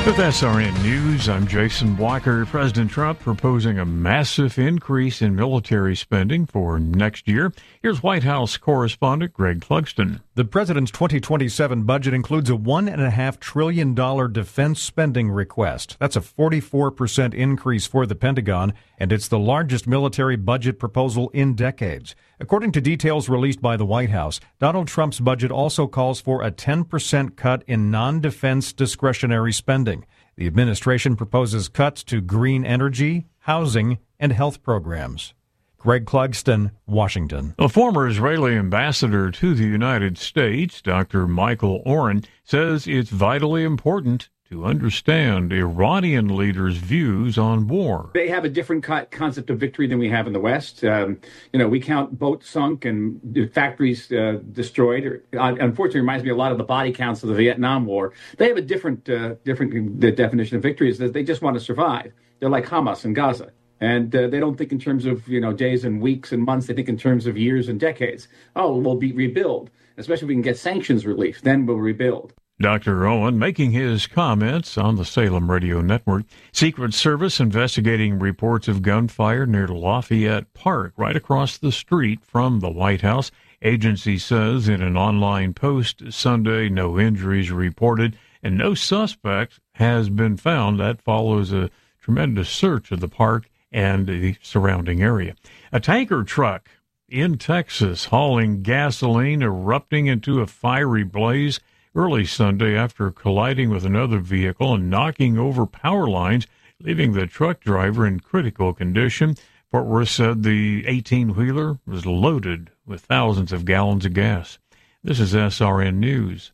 With SRN News, I'm Jason Blacker. President Trump proposing a massive increase in military spending for next year. Here's White House correspondent Greg Clugston. The president's 2027 budget includes a $1.5 trillion defense spending request. That's a 44% increase for the Pentagon, and it's the largest military budget proposal in decades. According to details released by the White House, Donald Trump's budget also calls for a 10% cut in non-defense discretionary spending. The administration proposes cuts to green energy, housing, and health programs. Greg Clugston, Washington. A former Israeli ambassador to the United States, Dr. Michael Oren, says it's vitally important to understand Iranian leaders' views on war. They have a different concept of victory than we have in the West. We count boats sunk and factories destroyed. Unfortunately, it reminds me a lot of the body counts of the Vietnam War. They have a different definition of victory is that they just want to survive. They're like Hamas in Gaza. And they don't think in terms of, days and weeks and months. They think in terms of years and decades. Oh, we'll rebuild, especially if we can get sanctions relief. Then we'll rebuild. Dr. Owen making his comments on the Salem Radio Network. Secret Service investigating reports of gunfire near Lafayette Park, right across the street from the White House. Agency says in an online post Sunday, no injuries reported and no suspect has been found. That follows a tremendous search of the park and the surrounding area. A tanker truck in Texas hauling gasoline erupting into a fiery blaze early Sunday after colliding with another vehicle and knocking over power lines, leaving the truck driver in critical condition. Fort Worth said the 18-wheeler was loaded with thousands of gallons of gas. This is SRN News.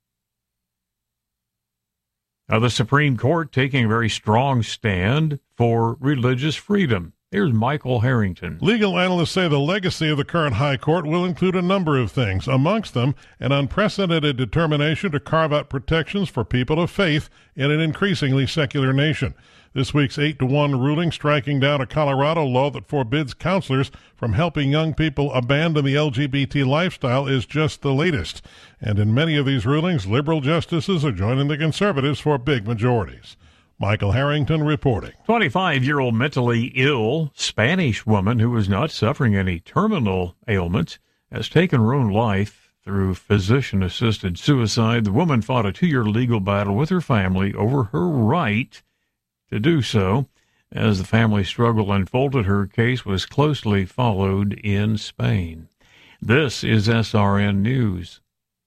Now, the Supreme Court taking a very strong stand for religious freedom. Here's Michael Harrington. Legal analysts say the legacy of the current High Court will include a number of things, amongst them an unprecedented determination to carve out protections for people of faith in an increasingly secular nation. This week's 8-1 ruling striking down a Colorado law that forbids counselors from helping young people abandon the LGBT lifestyle is just the latest. And in many of these rulings, liberal justices are joining the conservatives for big majorities. Michael Harrington reporting. 25-year-old mentally ill Spanish woman who was not suffering any terminal ailments has taken her own life through physician-assisted suicide. The woman fought a 2-year legal battle with her family over her right to do so. As the family struggle unfolded, her case was closely followed in Spain. This is SRN News.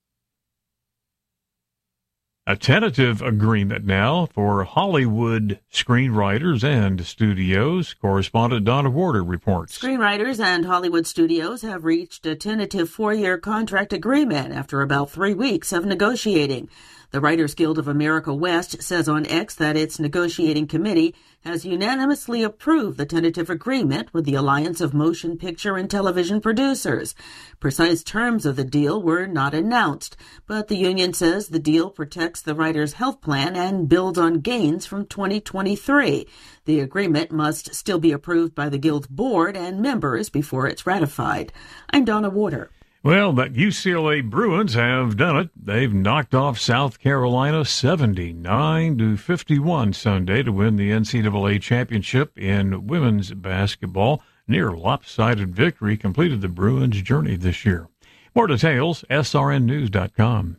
A tentative agreement now for Hollywood screenwriters and studios. Correspondent Donna Warder reports. Screenwriters and Hollywood studios have reached a tentative 4-year contract agreement after about 3 weeks of negotiating. The Writers Guild of America West says on X that its negotiating committee has unanimously approved the tentative agreement with the Alliance of Motion Picture and Television Producers. Precise terms of the deal were not announced, but the union says the deal protects the writers' health plan and builds on gains from 2023. The agreement must still be approved by the Guild's board and members before it's ratified. I'm Donna Warder. Well, the UCLA Bruins have done it. They've knocked off South Carolina 79-51 Sunday to win the NCAA championship in women's basketball. Near lopsided victory completed the Bruins' journey this year. More details, srnnews.com.